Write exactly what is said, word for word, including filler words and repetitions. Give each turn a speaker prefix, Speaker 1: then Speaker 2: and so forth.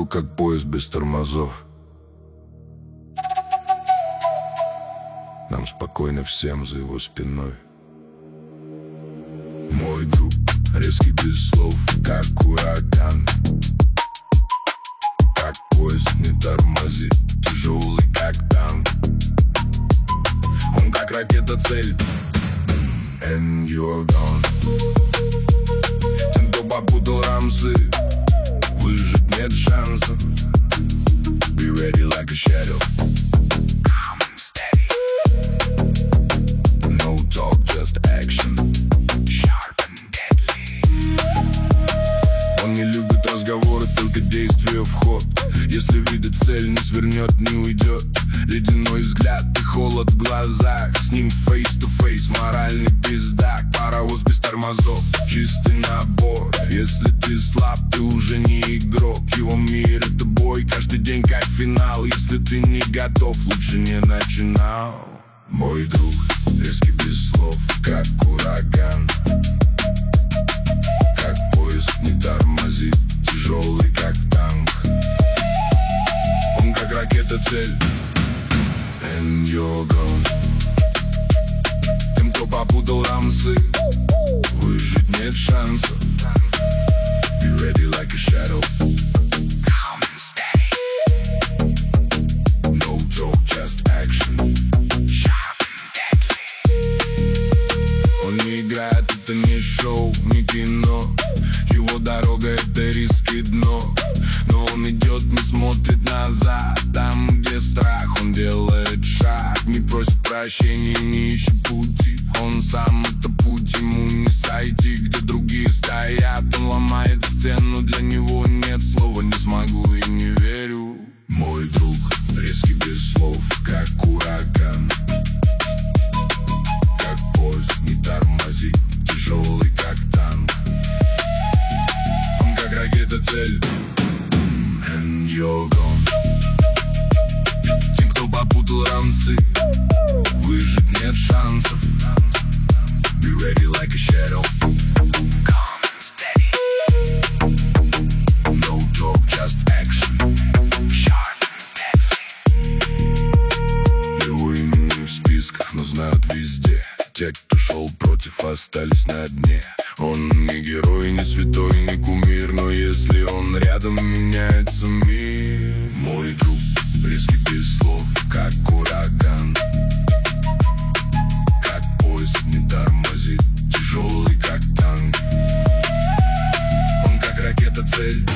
Speaker 1: друг как поезд без тормозов. Нам спокойно всем за его спиной. Мой друг, резкий без слов, как ураган, как поезд не тормозит, тяжелый как танк. Он как ракета цель, and you're gone. Тем, кто попутал рамсы, выжить нет шансов. Be ready like a shadow, calm and steady. No talk, just action, sharp and deadly. Он не любит разговоры, только действия в ход. Если видит цель, не свернет, не уйдет. Ледяной взгляд и холод в глазах. С ним face to face, моральный пиздак. Паровоз без тормозов, чистый набор. Если ты слаб, ты уже не игрок. Его мир — это бой, каждый день как финал. Если ты не готов, лучше не начинал. Мой друг, резкий без слов, как ураган, как поезд не тормозит, тяжелый как танк. Он как ракета цель, and you're gone. Тем, кто попутал рамсы, выжить нет шансов. Be ready like a shadow, calm and steady. No talk, just action, sharp and deadly. Он не играет, это не шоу, не кино. Его дорога — это риск и дно. Но он идет, не смотрит назад. Там, где страх, он делает шаг. Не просит прощения, не ищет пути. Он сам — это путь, ему не сойти. Где другие стоят, он ломает стену. Для него нет слова «не смогу» и «не верю». Мой друг, резкий без слов, как ураган, как поезд не тормозит, тяжелый как танк. Он как ракета цель, and you're gone. Тем, кто попутал рамсы, выжить нет шансов. Be ready like a shadow, calm and steady. No talk, just action, sharp and deadly. Его имя не в списках, но знают везде. Те, кто шел против, остались на дне. Он не герой, не святой, не кумир, но если он рядом, меняется мир. Мой друг, резкий без слов, как ураган, как поезд не тормозит, тяжелый как танк. Он как ракета цель,